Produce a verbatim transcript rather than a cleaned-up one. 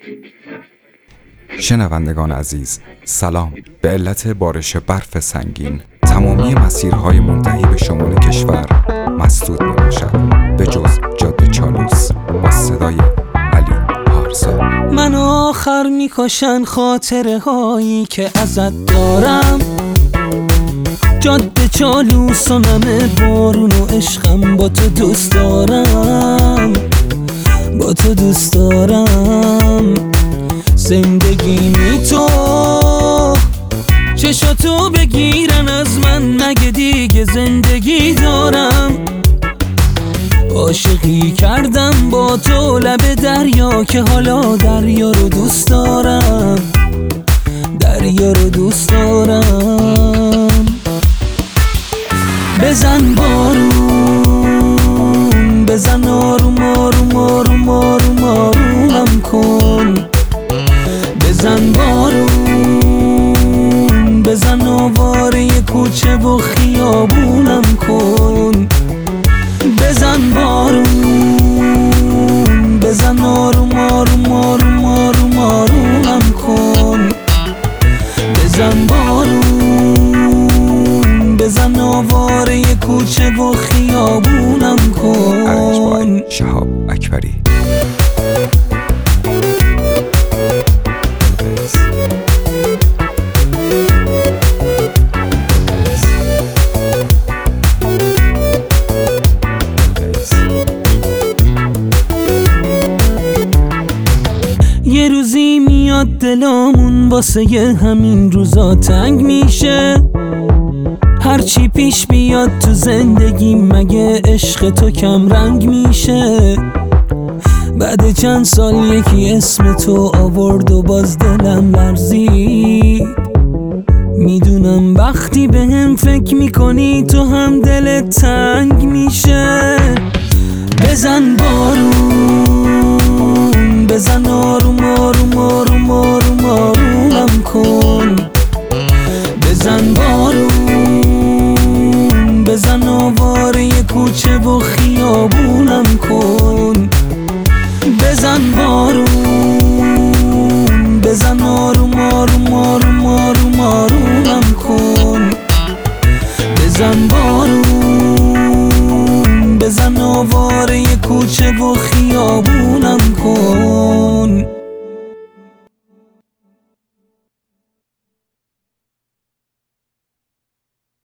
شنوندگان عزیز، سلام. به علت بارش برف سنگین تمامی مسیرهای منتهی به شمال کشور مسدود می باشد به جز جاده چالوس. با صدای علی پارسا. من آخر می کشن خاطره هایی که ازت دارم، جاده چالوس و نم بارون و عشقم. با تو دوست دارم، با تو دوست دارم. زندگی می تو چشاتو بگیرن از من، مگه دیگه زندگی دارم؟ عاشقی کردم با تو لب دریا که حالا دریا رو دوست دارم، دریا رو دوست دارم. بزن بارون، بزن آروم آروم آروم آروم آرومم کن. بزن بارون، بزن آواره کوچه و خیابونم کن. بزن بارون، بزن آروم آروم آروم آروم آرومم کن. بزن بارون، بزن آواره کوچه و خیابونم کن. شهاب اکبری. یه روزی میاد دلامون واسه ی همین روزا تنگ میشه. هرچی پیش بیاد تو زندگی مگه عشق تو کم رنگ میشه. بعد چند سال یکی اسم تو آورد و باز دلم لرزید. میدونم وقتی به هم فکر میکنی تو هم دلت تنگ میشه. بزن بارون، بزن آروم آروم آروم آروم آرومم کن. بزن بارون، بزن آواره کوچه و خیابونم کن. بزن بارون، بزن آروم آروم آروم آروم آرومم کن. بزن بارون، بزن آواره کوچه و خیابونم کن.